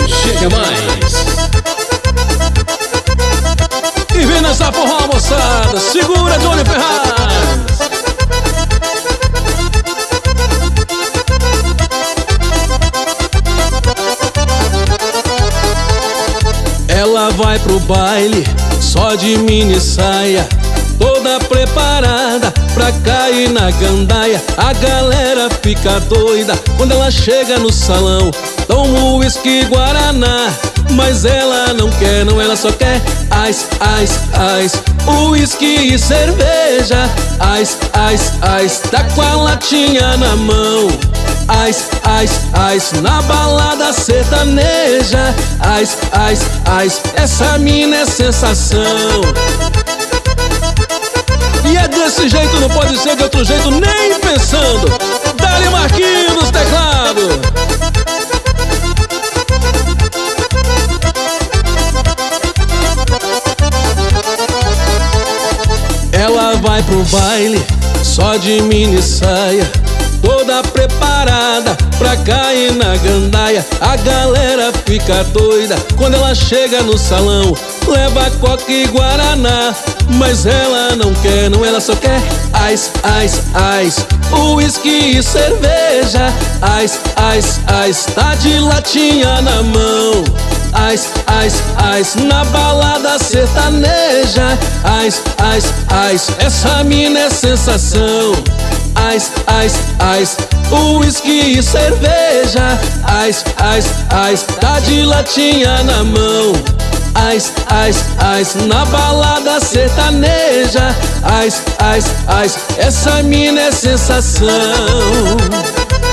Chega mais. E vem nessa forró, moçada. Segura, Johnny Ferraz. Ela vai pro baile só de mini saia, toda preparada pra cair na gandaia. A galera fica doida quando ela chega no salão. Toma o uísque guaraná, mas ela não quer, não, ela só quer ice, ice, ice. Uísque e cerveja, ice, ice, ice. Tá com a latinha na mão, ice, ice, ice. Na balada sertaneja, ice, ice, ice. Essa mina é sensação. E é desse jeito, não pode ser de outro jeito, nem pensando. Dá-lhe Marquinhos nos teclados. Ela vai pro baile só de mini saia, toda preparada pra cair na gandaia. A galera fica doida quando ela chega no salão. Leva coca e guaraná, mas ela não quer, não, ela só quer ice, ice, ice. Uísque e cerveja, ice, ice, ice. Tá de latinha na mão, ice, ice, ice. Na balada sertaneja, ice, ice, ice. Essa mina é sensação, ice, ice, ice. Uísque e cerveja, ice, ice, ice. Tá de latinha na mão, ice, ice, ice. Na balada sertaneja, ice, ice, ice. Essa mina é sensação.